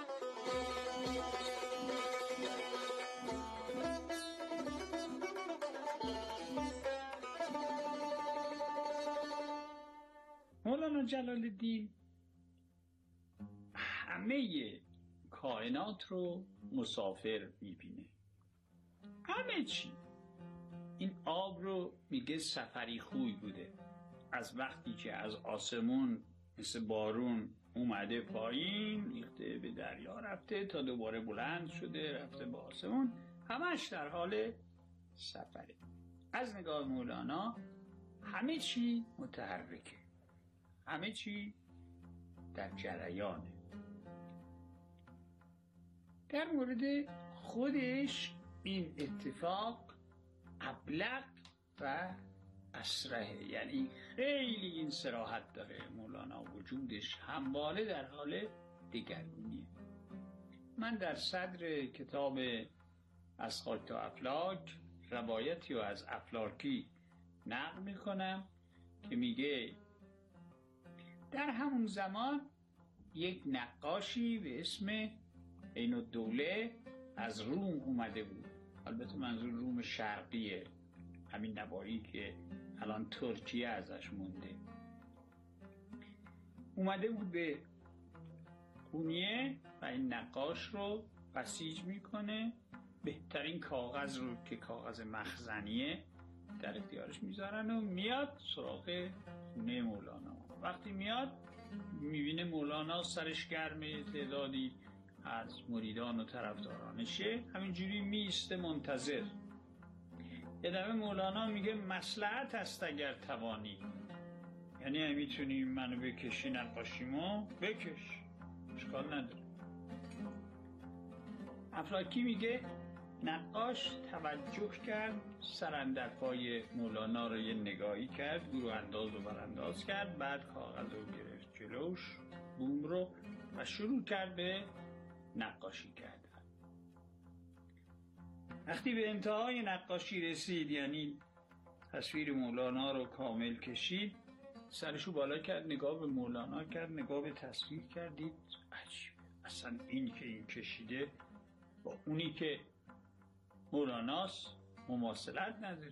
مولانا جلال الدین همه کائنات رو مسافر میبینه، همه چی. این آب رو میگه سفری خوی بوده، از وقتی که از آسمون مثل بارون اومده پایین ریخته به دریا رفته تا دوباره بلند شده رفته به آسمون، همش در حال سفره. از نگاه مولانا همه چی متحرکه، همه چی در جریانه. در مورد خودش این اتفاق ابلغ و اسرعه، یعنی خیلی این صراحت داره. مولانا وجودش همواره در حال دگرگونیه. من در صدر کتاب از خاک تا افلاک روایتی رو از افلاکی نقل میکنم که میگه در همون زمان یک نقاشی به اسم عین الدوله از روم اومده بود. البته منظور روم شرقیه، همین نواحی که الان ترکیه ازش مونده. اومده بود به خونیه و این نقاش رو بسیج میکنه، بهترین کاغذ رو که کاغذ مخزنیه در اختیارش میذارن و میاد سراغ خونه مولانا. وقتی میاد میبینه مولانا سرش گرمه، تعدادی از مریدان و طرفدارانشه همینجوری میسته منتظر. یه دفعه مولانا میگه مصلحت است اگر توانی، یعنی میتونی منو بکشی نقاشیمو بکش، اشکال نداره. افلاکی میگه نقاش توجه کرد، سر اندر پای مولانا رو یه نگاهی کرد، گروه انداز و برانداز کرد، بعد کاغذ رو گرفت جلوش، بوم رو، و شروع کرد به نقاشی کردن. وقتی به انتهای نقاشی رسید، یعنی تصویر مولانا رو کامل کشید، سرشو بالا کرد، نگاه به مولانا کرد، نگاه به تصویر کرد، دید عجیبه، اصلا این که این کشیده با اونی که مولاناست مماثلت نداره.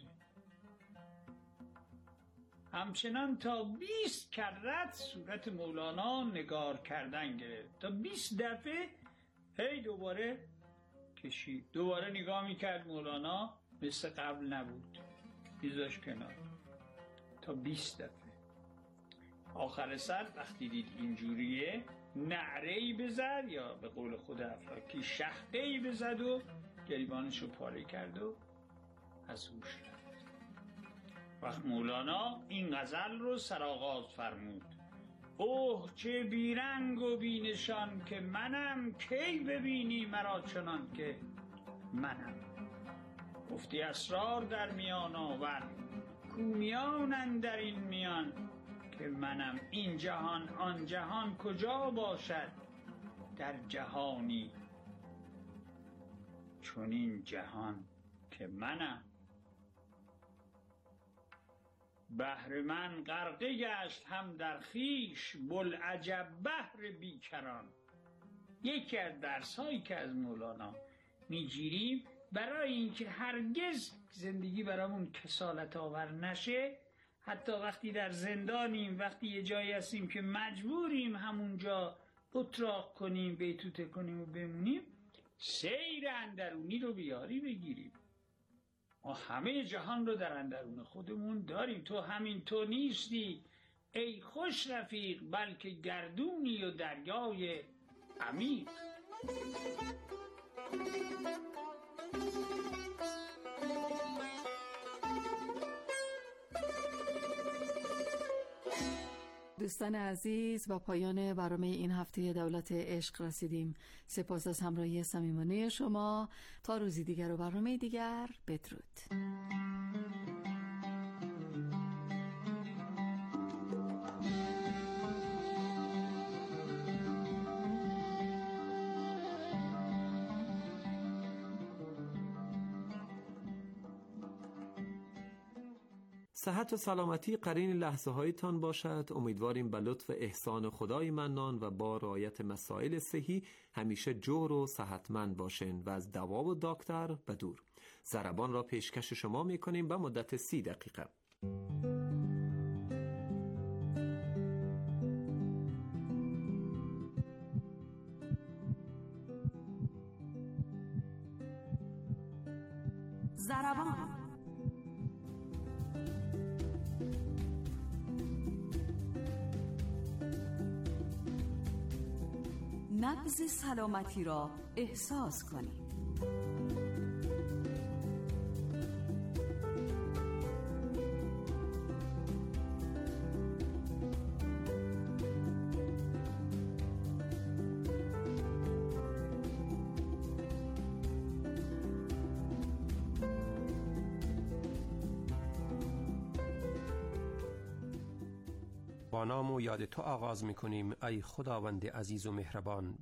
همچنان تا بیست کرت صورت مولانا نگار کردن گرفت، تا بیست دفعه هی دوباره کشید، دوباره نگاه میکرد، مولانا مثل قبل نبود، میذاش کنار، تا بیست دفعه. آخر سر وقتی دید اینجوریه، نعره‌ای بزد، یا به قول خود افلاکی شهقه‌ای بزد و گریبانشو پاره کرد و از هوش رفت. وقت مولانا این غزل رو سرآغاز فرمود: اوه چه بیرنگ و بینشان که منم، کی ببینی مرا چنان که منم. گفتی اسرار در میان آور، کومیان در این میان که منم. این جهان آن جهان کجا باشد، در جهانی چون این جهان که منم. بحر من غرقه گشت هم در خویش، بوالعجب بحر بیکران. یکی از درس‌هایی که از مولانا میگیریم برای اینکه هرگز زندگی برامون کسالت آور نشه، حتی وقتی در زندانیم، وقتی یه جایی هستیم که مجبوریم همونجا اتراق کنیم، بیتوته کنیم و بمونیم، سیر اندرونی رو بیاری بگیریم. ما همه جهان رو در اندرون خودمون داریم. تو همین تو نیستی ای خوش رفیق، بلکه گردونی و دریای عمیق. دوستان عزیز، با پایان برنامه این هفته دولت عشق رسیدیم. سپاس از همراهی صمیمانه شما. تا روزی دیگر و برنامه دیگر، بدرود. صحت و سلامتی قرین لحظه هایتان باشد. امیدواریم به لطف احسان خدای منان و با رعایت مسائل صحی همیشه جور و صحتمند باشین و از دوا و دکتر بدور. ضربان را پیشکش شما میکنیم به مدت سی دقیقه. ضربان نبض سلامتی را احساس کنید. با نام و یاد تو آغاز می کنیم ای خداوند عزیز و مهربان.